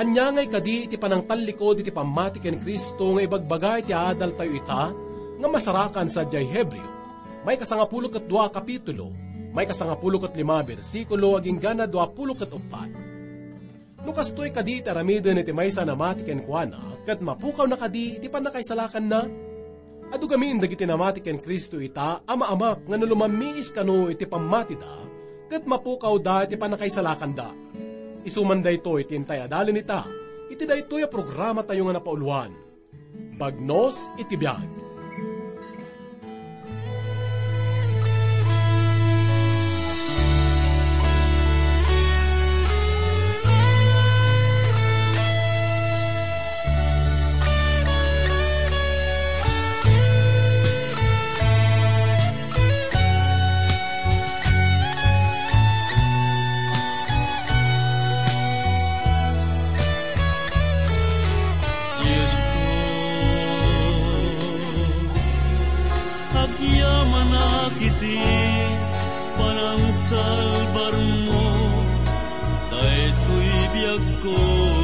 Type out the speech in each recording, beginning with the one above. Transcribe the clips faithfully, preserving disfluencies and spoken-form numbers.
Anya ngay kadi iti panangtalikod iti pamati ken Kristo nga ibagbaga iti adal tayo ita, nga masarakan sa jay Hebreo. May kasangapulo ket dua kapitulo, may kasangapulo ket lima bersikulo, aging gana dua pulo ket upat. Nukastoy kadi iti aramiden iti maysa na mati ken kuana, ket mapukaw na kadi iti panakaisalakan na. Adu gamin dagiti namati ken Kristo ita, ama-amak nga nalumamiis kano iti pamati da, ket mapukaw da iti panakaisalakan da. Isuman da ito iti intay adalin ita, iti da ito yung programa tayo nga napauluan. Bagnos iti biyag. Salbar mo, kahit ko'y biyag ko,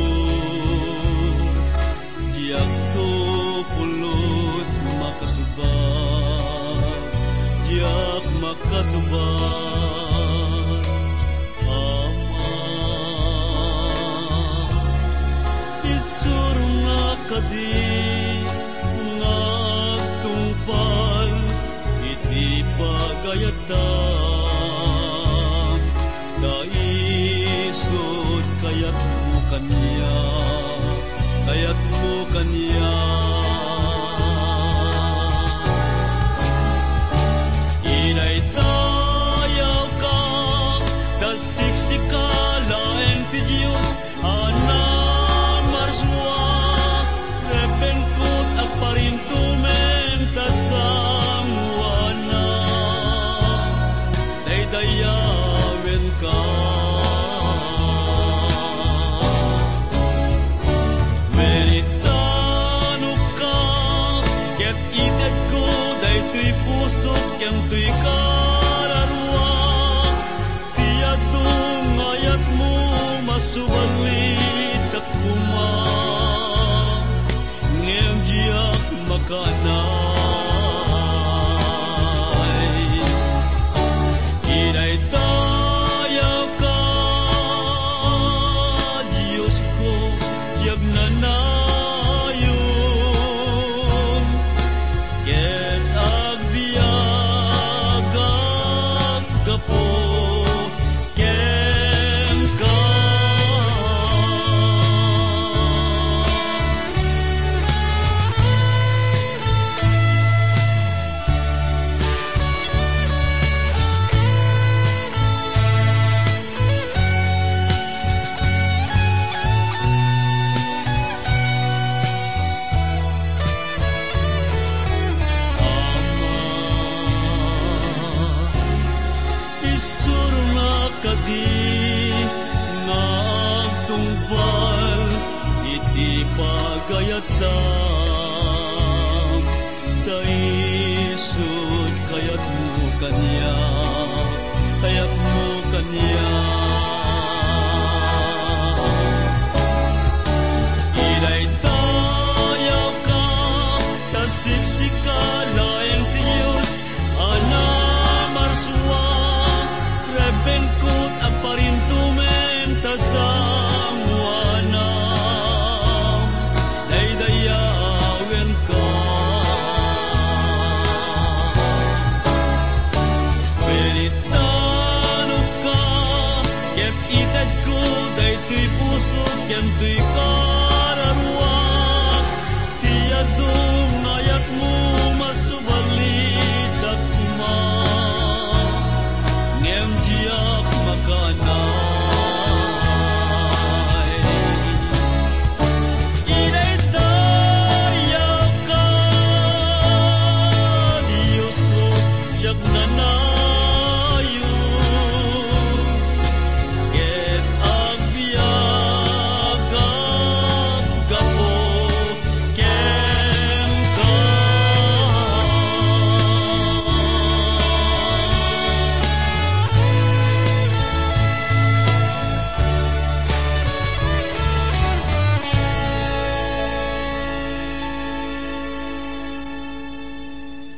diyak to pulos makasubat, diyak makasubat, Ama. Isuro nga kadi, ngagtungpal, iti pagayatan, kayat mo kanya, kayat mo kanya. Inay tayaw ka, kasiksikalaeng ti Diyos, anak marswa, repengkot at parintumen tasamwana, daydayawen ka. Yang tuy kararwa, tiyadong ayat mo masubalit at kuma, ngayong diyak makanay. Inay tayaw ka, Diyos ko, yag nanayon, ket agbiya po ken ka. Kadi nagtungpal iti pagayatan, daisod kayat mo kanya, kayat mo kanya. Inay tayaw ka, kasiksikalaeng ti Diyos, anak marswa, rebengkot at parintumen tasamwana, daydayawen ka. Benitano ka, ket itad ko, daytoy puso, ken tuy kararwa, tiyadong ayat mo mas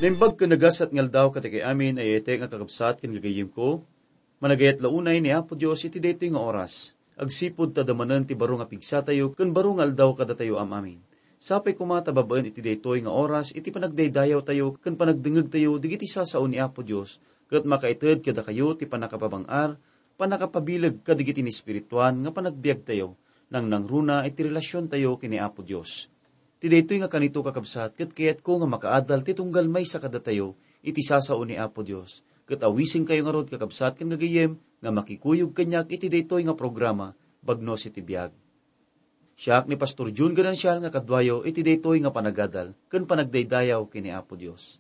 Naimbag ka nagasat ngal daw katikay amin ay ete nga kakabsat ken gagayim ko, managayat launay ni Apo Dios iti daytoy nga oras. Agsipod ta damanen ti baro nga pigsa tayo ken baro ngal daw kada tayo am amin. Sapay kumata babaen iti daytoy nga oras iti panagdaydayaw tayo ken panagdengeg tayo digiti sasaon ni Apo Dios ket makaited kada kayo ti panakapabangar, panakapabileg kadigiti ni espirituan nga panagbiag tayo nang nangruna iti relasyon tayo kini Apo Dios. Ti daytoy nga kanito kakabsat ket kayat ko nga makaadal ti tunggal may sa kada tayo iti sasaon ni Apo Dios. Ket awising kayo nga rod kakabsat ken gagayem nga makikuyog kanyak iti daytoy nga programa bagnos iti biag. Siak ni Pastor June Ganancial nga kadwayo iti daytoy nga panagadal ken panagdaydayaw kini Apo Dios.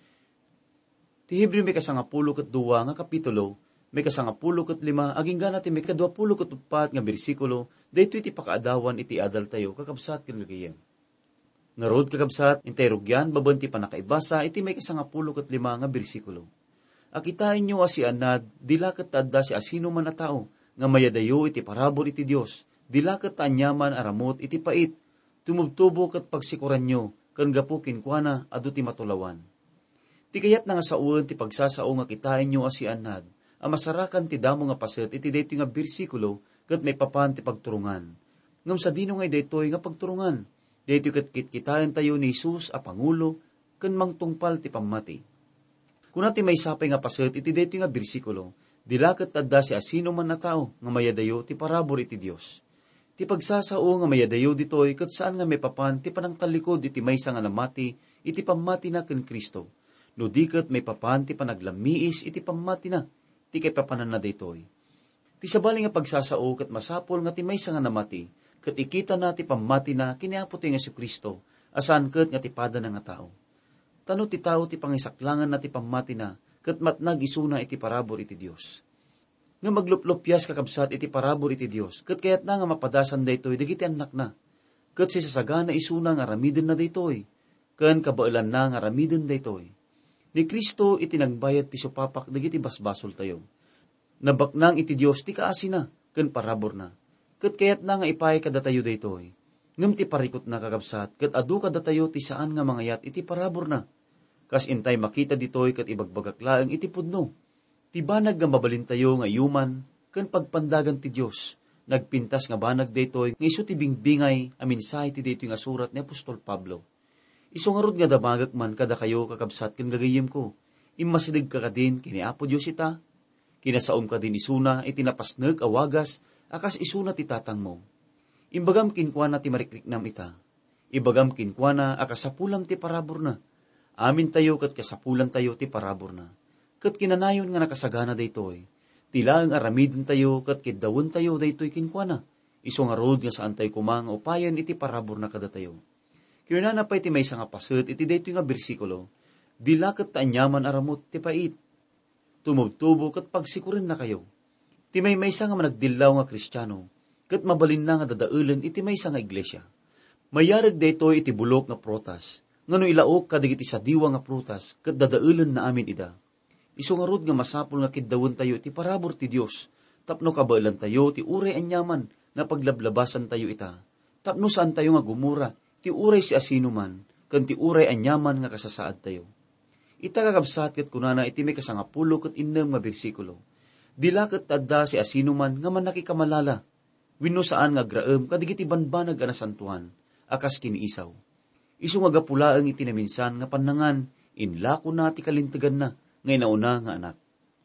Ti Hebreo may kasangapulo ket duwa nga kapitulo, may kasangapulo ket lima aging gana ti may kadwapulo ket upat nga bersikulo, daytoy ti pakaadawan iti adal tayo kakabsat ken gagayem. Narod kakabsat, intay rugyan, baban ti panakaibasa, iti may kasangapulo kat lima nga bersikulo. Akitain nyo asi anad, dilakat tadda si asino man na tao, nga mayadayo iti parabor iti Dios, dilakat taanyaman aramot iti pait, tumubtubo kat pagsikuran nyo, kan gapu kinkwana, adu ti matulawan. Ti kayat na nga sauan ti pagsasao nga kitain nyo asi anad, ang masarakan ti damo nga paset iti dayto nga bersikulo, kat may papan ti pagturungan. Ngam sa dino nga daytoy nga pagturungan, dito kat kitkitaan tayo ni Jesus a Pangulo, kan mangtungpal ti pamati. Kung natin may sapay nga paset, iti dito nga bersikulo, dilakat tadda si asino man na tao, nga mayadayo ti parabor iti Dios. Ti pagsasao nga mayadayo ditoy, kat saan nga may papan, ti panang talikod iti maysa nga namati, iti pamati na ken Kristo. No dikat may papan, ti panaglamiis, iti pamati na, ti kay papanan na ditoy. Ti sabali nga pagsasao, kat masapol nga ti maysa nga namati, kat ikita na ti pamati na kiniapo ti nga si Kristo, asan kat nga ti pada na nga tao. Tano ti tao ti pangisaklangan na ti pamati na, kat matnag isuna iti parabor iti Dios. Nga magluplupyas kakabsat iti parabor iti Dios, kat kayat na nga mapadasan daytoy digiti anak na, kat si sasagana isuna nga ramiden na daytoy, ken kabailan na nga ramiden daytoy. Ni Kristo iti nagbayad ti supapak digiti basbasol tayo. Nabaknang iti Dios ti kaasi na, ken parabor na. Kat kayat na nga ipay kada tayo daytoy. Ngem ti parikot na kakabsat, kat adu kada tayo ti saan nga mangayat iti parabor na. Kas intay makita ditoy kat ibagbagaklaeng iti pudno. Ti banag nga mabalin tayo nga yuman, ken pagpandagan ti Dios. Nagpintas nga banag daytoy, nga iso ti bingbingay, aminsay ti daytoy nga surat ni Apostol Pablo. Iso nga rod nga damagak man kada kayo kakabsat ken gagayem ko. Imasidig ka kadin kini Apo Dios ita. Kinasaom ka din isuna, itinapasneg awagas, akas isuna ti tatang mo. Imbagam kinkwana ti marikriknam ita. Ibagam kinkwana akas sapulam ti parabor na. Amin tayo kat kasapulan tayo ti parabor na. Kat kinanayon nga nakasagana daytoy. Tilaang aramidin tayo kat kidawon tayo daytoy kinkwana. Iso nga road nga saan tayo kumang upayan iti parabor na kada tayo. Kinana pa iti may nga paset iti daytoy nga bersikulo. Dila kat taanyaman aramot ti pait. Tumubtubo kat pagsikurin na kayo. Ti may maysa nga managdilaw nga Kristiyano, kat mabalin na nga dadaulen iti maysa nga iglesia. Mayarag daytoy iti bulok nga prutas, ngano ilaok kadigiti sa diwa nga prutas, kat dadaulen na amin ida. Iso nga rod nga masapol nga kiddawon tayo iti parabor ti Dios, tapno kabailan tayo ti uray anyaman nga paglablabasan tayo ita. Tapno saan tayo nga gumura, ti uray si asino man, kan ti uray anyaman nga kasasaad tayo. Ita kakabsat kat kunana iti may kasangapulo kat innem nga bersikulo. Dilakat tadda si asino man nga man nakikamalala. Wino saan nga graem kadigiti banbanag nga nasantuhan, akas kiniisaw. Isu nga gapulaeng iti naminsan nga panangan, inlako na ti kalintegan na, ngay nauna nga anak.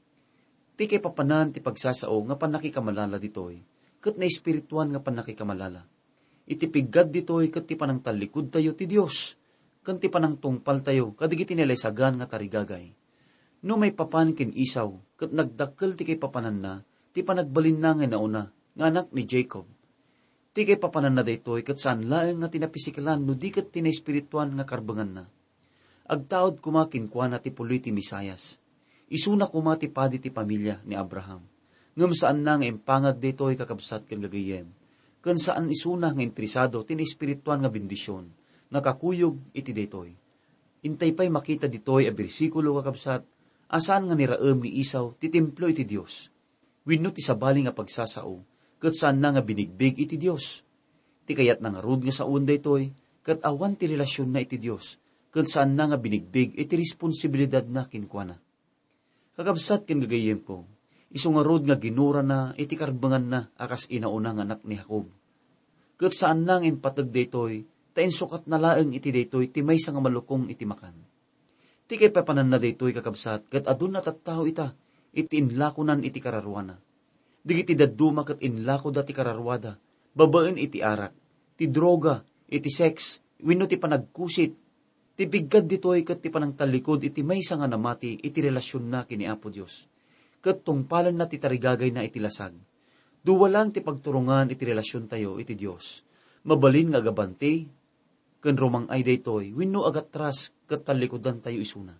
Ti kay papanan ti pagsasao nga panakikamalala ditoy, ket na espirituan nga panakikamalala. Iti piggad ditoy ket ti panang talikod tayo ti Dios, ken ti panang tungpal tayo kadigiti nilaysagan nga tarigagay. No may papan kin isaw, kat nagdakkel ti kay papanan na, ti panagbalin na nga nauna, nga anak ni Jacob. Ti kay papanan na daytoy, kat saan laeng nga tinapisikalan, no di kat tinaespirituan nga karbangan na. Agtaod kumakin kwa na ti puloy ti Misayas. Isuna kuma ti padi ti pamilya ni Abraham. Ngam saan na nga impangag daytoy kakabsat ken gagayem. Ken saan isuna nga interesado tinaespirituan nga bendisyon, nga kakuyog iti daytoy. Intay pa'y makita ditoy a bersikulo kakabsat, asan nga niraem ni Isaw ti templo iti Dios. Wenno ti sabali nga pagsasao, ket saan na nga binigbig iti Dios. Ti kayat na nga rod nga saun daytoy, ket awan ti relasyon na iti Dios, kung saan na nga binigbig, iti responsibilidad na kinkwana. Kakabsat ken gagayem ko, iso nga rod nga ginura na, iti karbangan na, akas inauna nga anak ni Jacob. Kat saan nang impatag daytoy, tain sukat na laeng iti daytoy, ti may nga malukong iti makan. Ti kay papanan na daytoy kakabsat, kat adun na tattao ita, iti inlakonan iti kararwana. Digiti daduma kat inlako da ti kararwada, babaen iti arak, ti droga, iti sex, wenno ti panagkusit, ti biggad ditoy kat ti panang talikod iti may nga namati, iti relasyon na kini Apo Dios. Kat tungpalan na ti tarigagay na iti lasag. Duwalang ti pagturungan iti relasyon tayo iti Dios. Mabalin nga gabanti, ken romang ay daytoy, wenno agatras kat talikodan tayo isuna.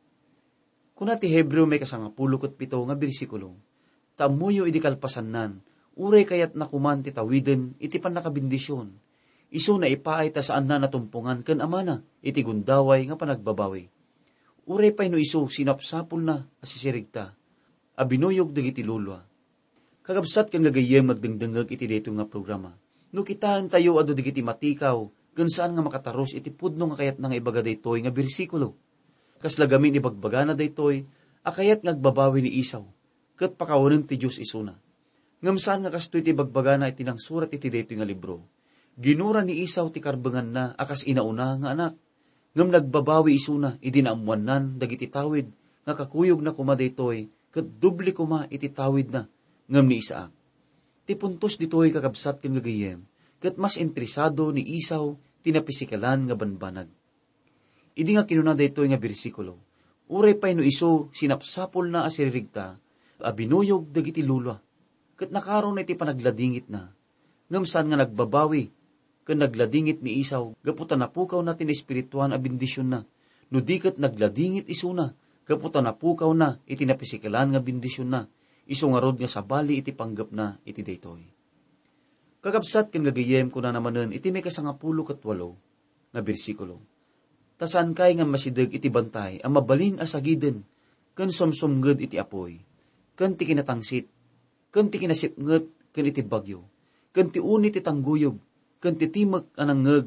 Kuna ti Hebreo may kasangapulo ket pito nga bersikulo, tamuyo iti kalpasannan, uray kayat nakuman ti tawiden iti panakabindisyon. Isu na ipaay ta saan na natumpungan ken amana iti gundaway nga panagbabawi. Uray pay no isu sinapsapul na asisirigta, abinuyog dagiti lulwa. Kakabsat ken gagayem magdengdengeg iti dayto nga programa. No kitaan tayo adu digiti matikaw ken saan nga makataros iti pudno nga kayat nga ibaga daytoy nga bersikulo. Kas lagamin ibagbaga na daytoy, akayat ngagbabawi ni Isaw, ket pakawanen ti Dios isuna. Ngem saan nga kastoy ti bagbaga na iti nang surat iti daytoy nga libro. Ginura ni Isaw ti karbengan na akas inauna nga anak. Ngem nagbabawi isuna idi naamuanan dagiti tawid nga kakuyog na kuma daytoy ket doble kuma iti tawid na ngem ni Isaac. Ti puntos ditoy kakabsat ken gagayem ket mas interesado ni Isaw tinapisikalan nga banbanag. Idi nga kinuna daytoy nga bersikulo. Uray pay no isu sinapsapol na asiririgta abinuyog dagiti lulwa ket nakaron iti panagladingit na. Ngem saan nga nagbabawi ken nagladingit ni Isaw, gaputan napukaw natin espirituan a bendisyon na. No di ket nagladingit isuna, gaputan napukaw na iti napisikalan nga bendisyon na. Isu nga rod nga sabali iti panggap na iti daytoy. Kakabsat ken gagayem ko na namanen iti may kasangapulo ket walo nga bersikulo. Tasan kay nga masideg iti bantay ang mabalin asagiden ken somsomged iti apoy, ken ti kinatangsit, ken ti kinasipnget ken iti bagyo, ken ti uni ti tangguyob, ken ti timek anang ngeg.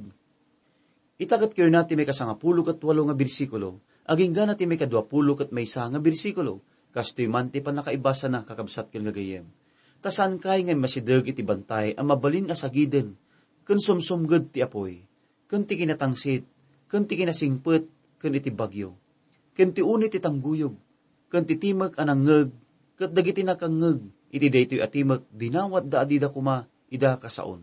Itaket kayo nati may kasangapulo ket walo nga bersikulo, aging gana ti may kadwapulo ket maysa nga bersikulo, kastoy man ti panakaibasa na kakabsat ken gagayem. Tasan kay nga masideg iti bantay ang mabalin asagiden, ken somsomged ti apoy, ken ti kinatangsit, ken ti kinasingpet ken iti bagyo, ken ti uni ti tangguyob, ken ti timek anang ngeg, ket dagiti nakangngeg, iti daytoy a timek dinawat da adida kuma ida kasaon.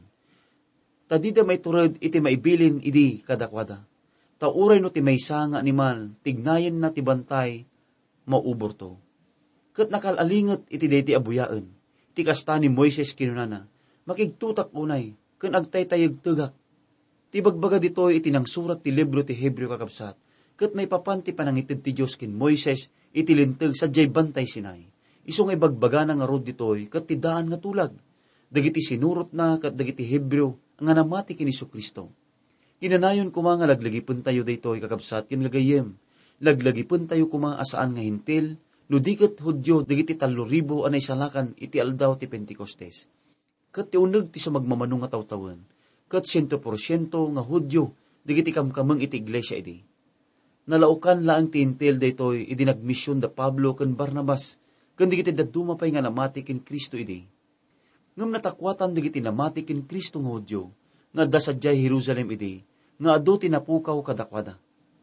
Tadida may turod iti maibilin idi kadakwada. Tauray no ti maysa nga animal, tignayen na ti bantay, maubor to. Ket nakalalinget iti dayti abuyaen, ti kasta ni Moises kinunana, makigtutak unay, ken agtaytayeg tegak. Ti bagbaga ditoy iti nang surat ti libro ti Hebreo kakabsat, ket may papanti panangitid ti Dios ken Moises iti linteg sadyay bantay Sinai. Isu nga ibagbaga na nga rod ditoy ket ti daan nga tulag. Dagiti sinurot na ket dagiti Hebreo nga namati ken Jesu-Kristo. Kinanayon kuma nga laglagipon tayo daytoy kakabsat ken gagayem. Laglagipon tayo kuma asaan nga hintil, no diket Hudyo dagiti talo ribo anay salakan iti aldaw ti Pentecostes. Ket ti uneg ti sumagmamano nga tawtawan, ket sento porsyento nga Hudyo dagiti kamkameng iti iglesia idi. Nalaukan laang ti hintil daytoy idi nagmisyon da Pablo ken Barnabas, ken dagiti dadduma pay nga namati ken Kristo idi. Ngem natakwatan dagiti namati ken Kristo nga Hudyo, nga dasadyay Jerusalem idi, nga adu tinapukaw kadakwada.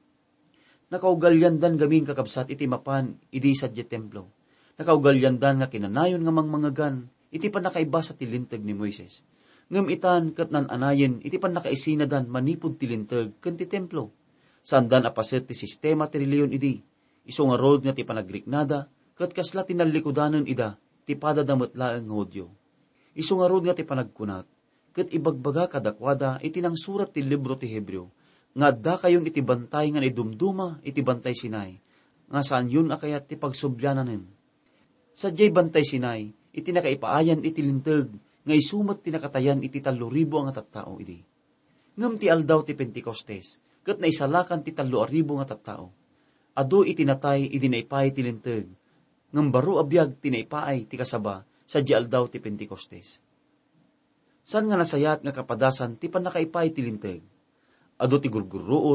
Nakaugalyandan gaming kakabsat iti mapan idi sadya templo. Nakaugalyandan nga kinanayon nga mangmangagan, iti pan nakaibasa ti linteg ni Moises. Ngem itan ket nananayen iti pan nakaisinadan manipud ti linteg ken ti templo. Sandan apaset ti sistema ti reliyon idi, isu nga rod nga ti panagriknada, ket kasla tinalikudanen ida, ti padadamet laeng nga Hudyo. Isu nga rod nga ti panagkunat, ket ibagbaga kadakwada iti nang surat ti libro ti Hebreo, nga adda kayon iti bantay nga idumduma iti bantay Sinai, nga saan yun akayat ti pagsubyananen. Sadyay bantay Sinai, iti nakaipaayan iti linteg, nga isumat ti nakatayan iti talo ribo ang tattao iti. Ngem ti aldaw ti Pentecostes, ket naisalakan ti talo ribo nga tattao. Adu iti natay iti naipay ti linteg, ngem baro abiyag ti naipaay ti kasaba, sadya aldaw ti Pentecostes. San nga nasayat nga kapadasan ti panakaipay ti linteg? Ado ti gurguruod,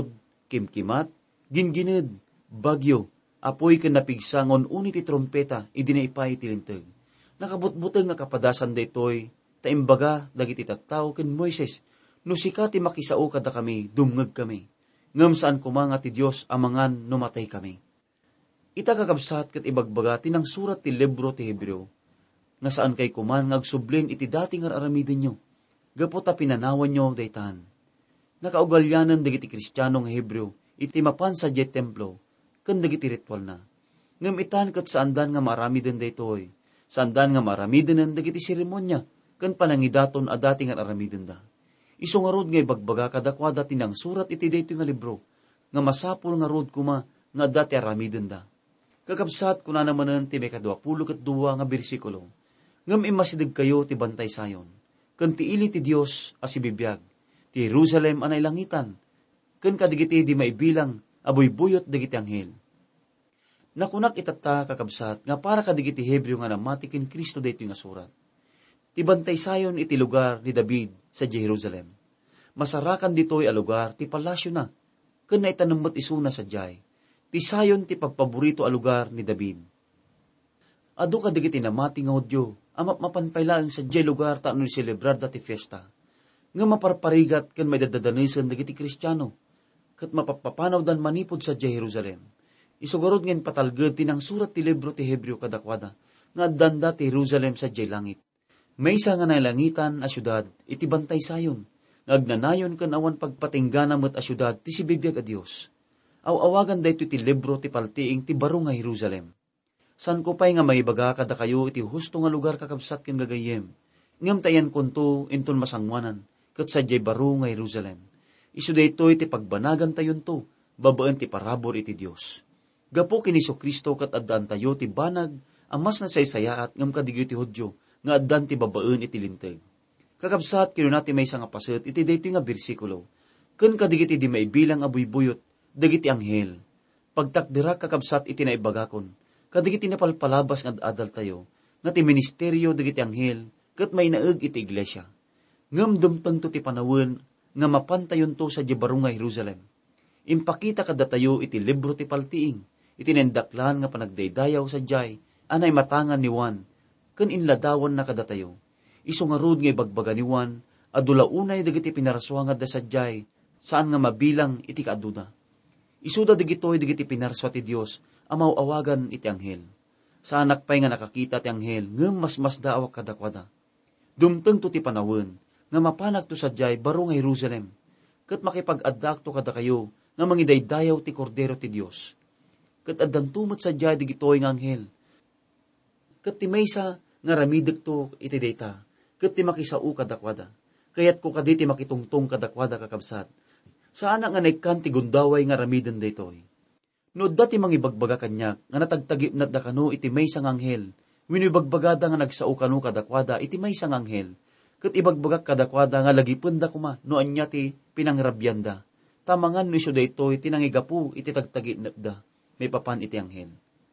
kimkimat, ginginid, bagyo, apoy ken napigsangon uni ti trompeta, idinaipay ti linteg. Nakabutbuteng nga kapadasan daytoy, taimbaga dagiti tattao ken Moises, no sika ti makisao kada kami, dumngeg kami. Ngem saan kumanga ti Dios amangan numatay kami. Ita kakabsat ket ibagbaga tinang surat ti libro ti Hebreo, nga saan kay kuman ngagsubling iti dati nga aramiden nyo, gapo ta pinanawan nyo daytan. Nakaugalyanan dagiti Kristiyano nga Hebreo, iti mapan sa jet templo, ken dagiti ritual na. Ngem itan ket saandan nga maramiden daytoy, saandan nga maramiden dagiti seremonya, ken panangidaton a dati nga aramiden da. Isu nga rod nga ibagbaga kadakwada tinang surat iti daytoy nga libro, nga masapul nga rod kuma nga dati aramiden da. Kakabsat kuna namanen ti may kadwapulo ket duwa nga bersikulo, ngem imasidig kayo ti bantay sayon, ken ti ili ti Dios as ibibiyag, ti Jerusalem anay langitan, ken kadigiti di maibilang aboy-buyot dagiti anghel. Nakunak itata kakabsat nga para kadigiti Hebreo nga namati ken Kristo daytoy nga surat. Ti bantay sayon iti lugar ni David sa Jerusalem. Masarakan ditoy a lugar ti palasyo na, ken naitanemmet isuna sadyay. Ti sayon ti pagpaborito a lugar ni David. Adu kadigiti namati nga Hudyo, amap mapanpailaeng sa jay lugar ta ano ni celebrar dati fiesta. Nga maparparigat ken may dadadanesan dagiti Kristiyano, ket mapapapanaw dan manipod sa jay Jerusalem. Isugarod ngin patalged tinang surat ti libro ti Hebreo kadakwada, nga addanda ti Jerusalem sa jay langit. May isa nga nailangitan a syudad, iti bantay sayon, ngagnanayon ken awan pagpatinggana met a syudad ti sibibiyag a Dios. Aw-awagan dayto ti libro ti paltiing ti baro nga Jerusalem. San ko pay nga maibaga kada kayo iti husto nga lugar kakabsat ken gagayem. Ngem tayan kunto inton masangwanan, ket sadyay baro nga Jerusalem. Isu daytoy ti pagbanagan tayon to, babaen ti parabor iti Dios. Gapo ken Jesu-Kristo ket addaan tayo ti banag, amas na saysayaat ngem kadigyo ti Hudyo, nga addan ti babaen iti linteg. Kakabsat kinuna ti maysa nga paset iti daytoy nga bersikulo. Ken kadigiti di maibilang aboy-buyot dagiti anghel. Pagtakdira kakabsat iti naibagakon, kadigiti napalpalabas nga adal tayo, nga ti ministeryo dagiti anghel, ket may naeg iti iglesia. Ngem dumteng to ti panawon, nga mapantayon to sa jebaro nga Jerusalem. Impakita kada tayo iti libro ti paltiing, iti nendaklan nga panagdaydayaw sa jay, anay matangan ni Juan, ken inladawan na kada tayo. Isu nga rod nga ibagbaga ni Juan, adulaunay dagiti pinaraswa nga da sa jay, saan nga mabilang iti kaaduda. Isuda digitoy digiti pinarso ti Dios, amaw awagan iti anghel. Sa anak pay nga nakakita ti anghel, ngem mas mas daawak kadakwada. Dumteng to ti panawon, nga mapanag to sadyay baro nga Jerusalem, ket makipag-addak to kada kayo, nga mangidaydayaw ti kordero ti Dios. Ket addan tumot sadyay digitoy nga anghel. Ket ti maysa nga ramidek to iti dayta, ket ti makisao kadakwada. Kayat ko kaditi makitungtong kadakwada kakabsat. Saan nga naikkan ti gundaway nga ramiden daytoy. No dati mangibagbaga kanyak, nga natagtagip nat da kano iti maysa nga anghel, winibagbagada nga nagsao kano kadakwada iti maysa nga anghel, ket ibagbagak kadakwada nga lagipen da kuma, no anya ti pinangrabyanda. Tamangan no iso daytoy tinangigapu iti tagtagip nat da, may papan iti anghel.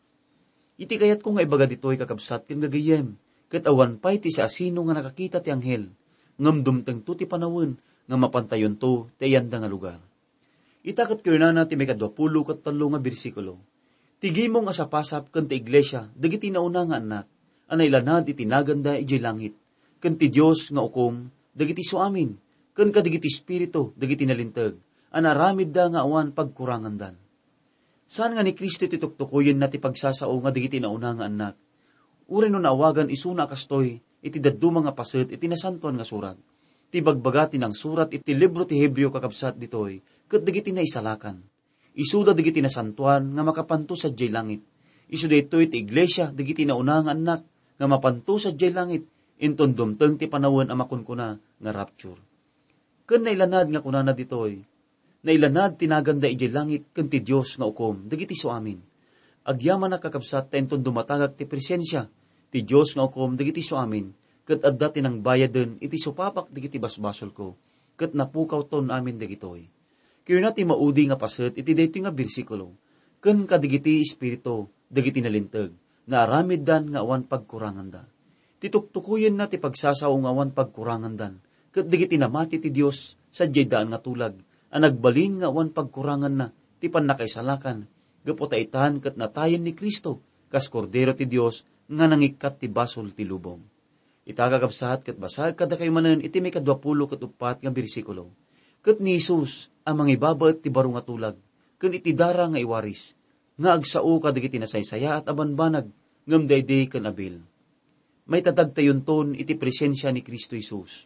Iti kayat ko nga ibaga ditoy kakabsat ken gagayem, ket awan pay ti sa asino nga nakakita ti anghel, ngem dumteng to ti panawon, nga mapantayon to, tayanda nga lugar. Itakat kayo na natin may kadwapulo kat talo nga bersikulo. Tigi mong asapasap kan ti iglesia, dagiti nauna nga anak, anay lanad itinaganda ijay langit, kan ti Diyos nga ukom, dagiti suamin, kan kadigiti spirito, dagiti nalintag, anaramid da nga awan pagkurangan dan. Saan nga ni Kristo tituktukuyin na ti pagsasao nga dagiti nauna nga anak? Uri no naawagan isuna kastoy, iti daduma nga paset, iti nasantuan nga surat. Ti bagbagati ng surat iti libro ti Hebreo kakabsat ditoy, ket dagiti na isalakan. Isuda dagiti na santuan nga makapanto sa jay langit. Isu daytoy ti iglesia dagiti nauna nga anak nga mapanto sa jay langit, inton dumteng ti panawon a makunkuna nga rapture. Ken nailanad nga kunana ditoy, nailanad tinaganda ijay langit ken ti Dios nga ukom dagiti suamin. Agyaman na kakabsat ta inton dumatagak ti presensya ti Dios nga ukom dagiti suamin. Ket adda tinang bayaden iti supapak digiti basbasol ko, ket napukaw ton amin dagitoy. Kayo nati maudi nga paset iti daytoy nga bersikulo, ken kadigiti espiritu dagiti nalinteg, nga aramid dan nga awan pagkurangan da. Tituktukuyen na ti pagsasaw nga awan pagkurangan dan, ket digiti namati ti Dios sadyay daan nga tulag, Ang nagbalin nga awan pagkurangan na, ti panakaisalakan, gapota itan kat natayan ni Kristo, kas kordero ti Dios, nga nangikat ti basol ti lubong. Itagagabsat kat basag kada kayo manen, iti may kadwapulo kat upat nga bersikulo. Kat ni Jesus, ang mangibabaet ti baro nga tulag, kan iti dara nga iwaris, nga agsao kadagiti nasaysaya at abanbanag, ngam dayday kan abil. May tatagtayon ton iti presensya ni Kristo Jesus.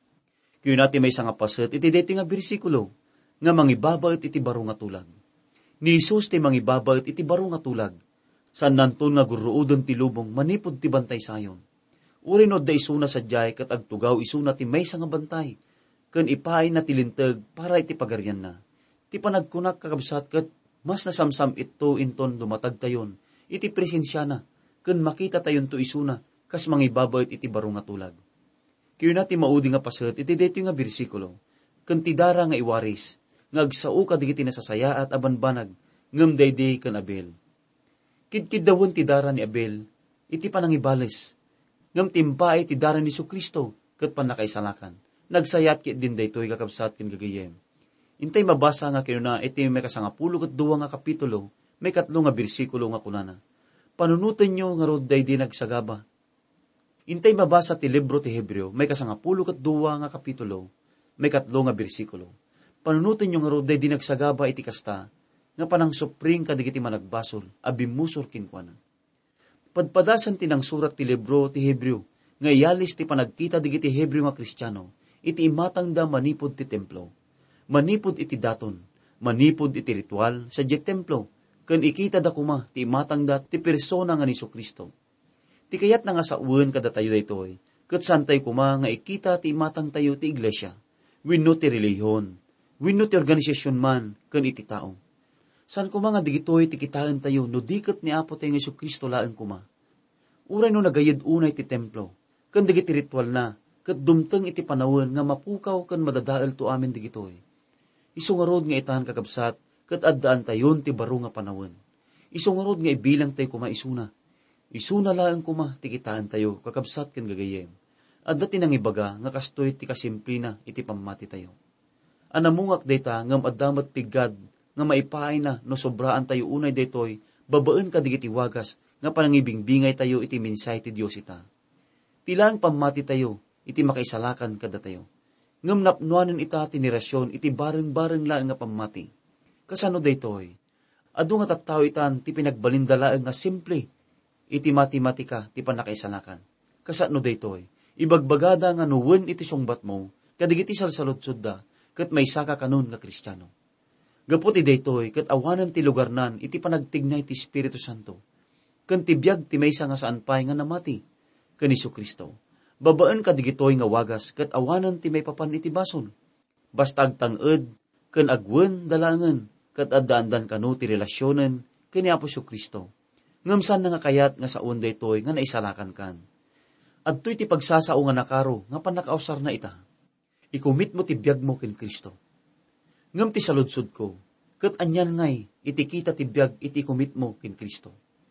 Kaya natin may sanga paset, iti deti nga bersikulo, nga mangibabaet iti baro nga tulag. Ni Jesus ti mangibabaet iti baro nga tulag, saan nanton nga guruudon ti lubong, manipod ti bantay sayon. Urinod da isuna sadyay, kat agtugaw isuna ti may sanga bantay, kan ipaay na tilintag para iti pagaryan na. Ti panagkunak kakabsat kat mas nasamsam ito inton dumatag tayon, iti presensya na, kan makita tayon to isuna, kas mangibabaet iti baro nga tulag. Kaya natin maudi nga paset, iti deto nga bersikulo, kan tidara nga iwaris, nga agsao kadigiti nasasaya at abanbanag, ngam dayday kan Abel. Kidkid dawon tidara ni Abel, iti panangibales, ngam timpaay tidara ni Sukristo, kat panakaisalakan. Nagsayat kit din daytoy kakabsat kin gagayem. Intay mabasa nga kinuna, iti may kasangapulo kat duwa nga kapitulo, may katlo nga bersikulo nga kunana. Panunutan nyo nga rod day di nagsagaba. Intay mabasa ti libro ti Hebreo, may kasangapulo kat duwa nga kapitulo, may katlo nga bersikulo. Panunutan nyo nga rod day di nagsagaba iti kasta, nga panang supring kadigiti managbasol, abimusor kinkwana. Padpadasan ti nang surat ti libro ti Hebreo, nga iyalis ti panagkita digiti Hebreo nga Kristiyano, iti imatang da manipod ti templo. Manipod iti daton, manipod iti ritual sa jet templo, kan ikita da kuma ti imatang da ti persona nga ni Sukristo. Ti kayat na nga sa uwan kada tayo daytoy, kat santay kuma nga ikita ti imatang tayo ti iglesia, wenno ti relihiyon, wenno ti organisasyon man, kan iti tao. San kuma nga digitoy ti kitaan tayo, no diket ni Apo tayo nga Sukristo laan kuma. Uray no nagayad unay ti templo, kan digiti ritual na, kat dumteng iti panawon nga mapukaw kan madadael to amin digitoy. Isungarod nga itahan kakabsat, kat addaan tayon ti baro nga panawon. Isungarod nga ibilang tayo kuma isuna. Isuna laang kuma, tikitaan tayo, kakabsat ken gagayem. At dati nang ibaga, nga kastoy ti kasimplina, iti pamati tayo. Anamungak dayta, ngam addamat pigad, nga maipaay na, no sobraan tayo unay daytoy, babaan ka digiti wagas, nga panangibingbingay tayo, iti minsay ti Diyos ita. Tilang pamati tayo, iti makaisalakan kada tayo. Ngam napnuanan ita tinirasyon, iti bareng-bareng laang nga pamati. Kasano daytoy? Adu nga tattao itan, ti pinagbalindalaang nga simple, iti matematika ti panakaisalakan. Kasano daytoy? Ibagbagada nga nuwen iti sungbat mo, kadigiti salsaludsud da, ket may saka kanon nga Kristiyano. Gapot iti daytoy, ket awanan ti lugarnan, iti panagtignay ti Espiritu Santo. Ken tibiyag ti maysa nga saan pay nga namati, ken Sukristo. Babaan kadigitoy nga wagas, ket awanan ti may papan iti bason. Basta agtanged, ken agwen dalangen, ket addaandan kano ti relasyonen, ken ni Apo Sukristo. Ngamsan na nga kayat nga sa unday toy nga naisalakan kan. At to'y ti pagsasao nga nakaro, nga panakausar na ita. Ikumit mo ti biyag mo ken Kristo. Ngam ti saludsud ko, ket anyan ngay, iti kita ti biyag iti kumit mo ken Kristo.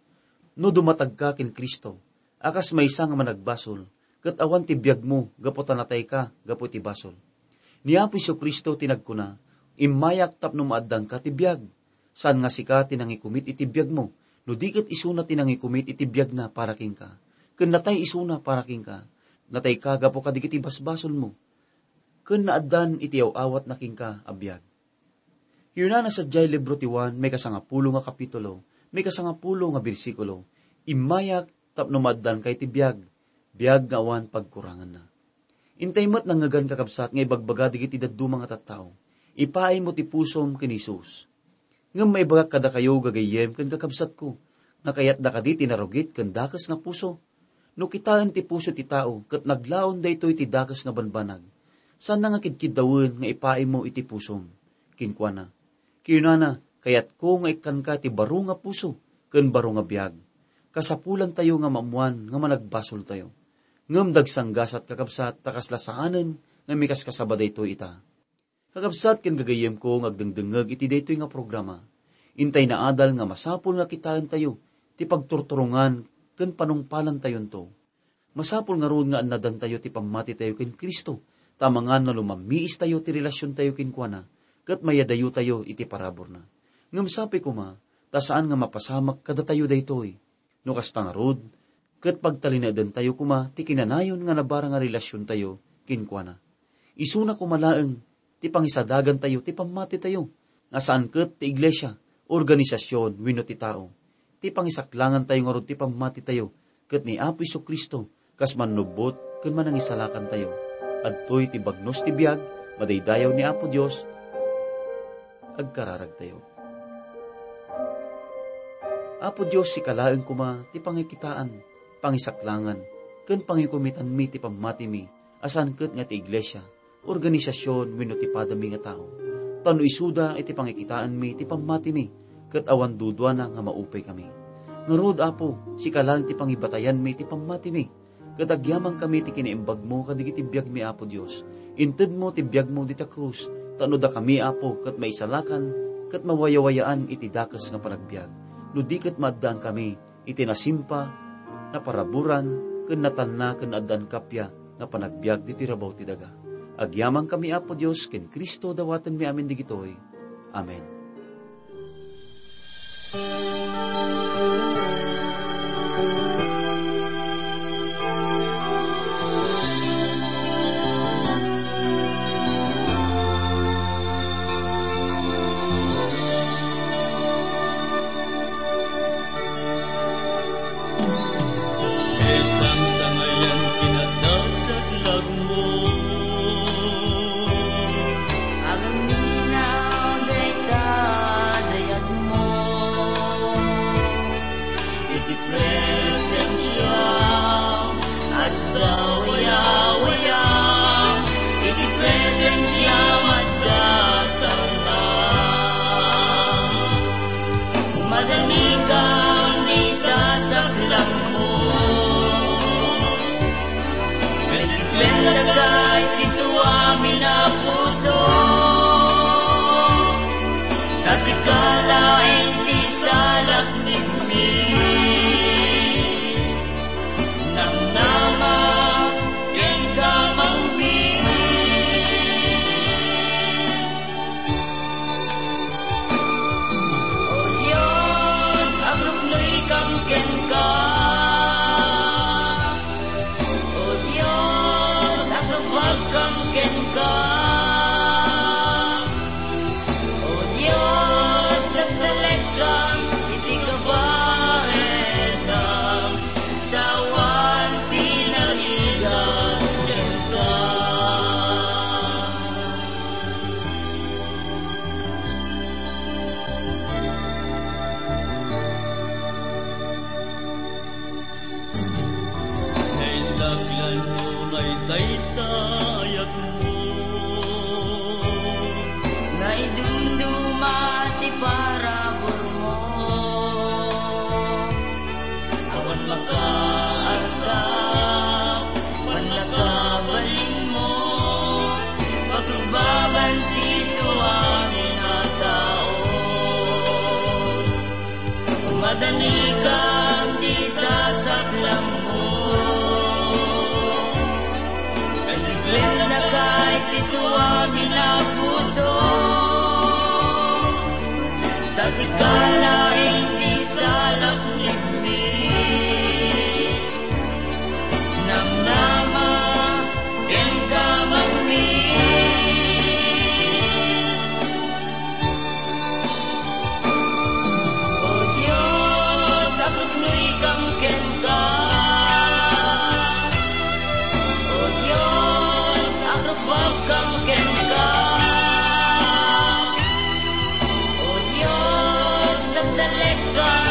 No dumatag ka ken Kristo, akas may isa nga managbasol, ket awan ti biyag mo, gaputan natay ka, gapu ti basol. Ni Apo Kristo tinagkuna, imayak tapno maaddang ka ti biyag. Saan nga sika tinangikumit iti biyag mo, no diket isuna tinangikumit iti biyag na para king ka. Ken natay isuna para king ka. Natay ka gapo ka digiti basbasol mo. Ken naaddan iti awat na king ka abiyag. Yuna na sa jay libro ti Juan, may kasangapulo nga kapitulo, may kasangapulo nga bersikulo. Imayak tapno maaddan kay ti biyag. Biyag nga awan pagkurangan na. Intay mo't nangagan kakabsat nga ibagbaga digiti daddu mga tattao. Ipaay mo ti pusom ken Jesus. Ngam may bagak kada kayo gagayem ken kakabsat ko, nga kayat da kadi tinarugit ken dakas nga puso. No kitaan ti puso ti tao, ket naglaon daytoy ti dakas nga banbanag. San nga kidkidawen nga ipaay mo iti pusom, kinkwana. Kiyunana, kayat ko nga ikan ka ti baro nga puso, ken baro nga biyag. Kasapulan tayo nga mamuan, nga managbasol tayo. Ngam dagsanggasat kakabsat, takas lasaanen, nga mikas kasaba daytoy ita. Kakabsat ken gagayem ko ngagdengdengeg iti daytoy nga programa. Intay na adal nga masapul nga kitaan tayo, ti pagturturungan ken panungpalan tayon to. Masapul nga roon nga annadan tayo ti pamati tayo ken Kristo, tamangan na lumamiis tayo ti relasyon tayo ken kuana, kat mayadayo tayo iti parabor na. Ngam sapi ko ma, ta saan nga mapasamak kada tayo daytoy. No kasta nga rod, kat pagtalinadan tayo kuma, ti kinanayon nga nabara nga relasyon tayo, kinkwana. Isuna kumalaeng, ti pangisadagan tayo, ti pamati tayo. Nga saan kat ti iglesia, organisasyon, wino ti tao. Ti pangisaklangan tayo nga rod, ti pamati tayo, kat ni Apo Jesu-Kristo, kas manubot, kan manangisalakan tayo. Adtoy ti bagnos ti biyag, madaydayaw ni Apo Dios, agkararag tayo. Apo Dios si kalaeng kuma, ti pangikitaan, pangisaklangan, ken pangikumitan mi ti pamati mi, asan ket nga ti iglesia, organisasyon, wenno ti padami nga tao. Tano isuda iti pangikitaan mi, ti pamati mi, ket awan dudwa na nga maupay kami. Ngarod Apo, si kalaeng ti pangibatayan mi, ti pamati mi, ket agyamang kami ti kinaimbag mo, kadigi ti biyag mi Apo Dios. Inted mo ti biyag mo di ta krus, tano da kami Apo, ket maisalakan, ket mawayawayaan iti dakas nga panagbiag. No di ket maaddaan kami, iti nasimpa, na paraburan, ken natalna ken addaan kapya, nga panagbiag diti rabaw ti daga. Agyamang kami Apo Dios, ken Kristo dawaten mi amin digitoy. Amen. Madanikang dita sa klang mo, Pagsiglit na kahit isuwami na puso, tasikalaing di salak libmi, namnama ken kamangmi. Let go.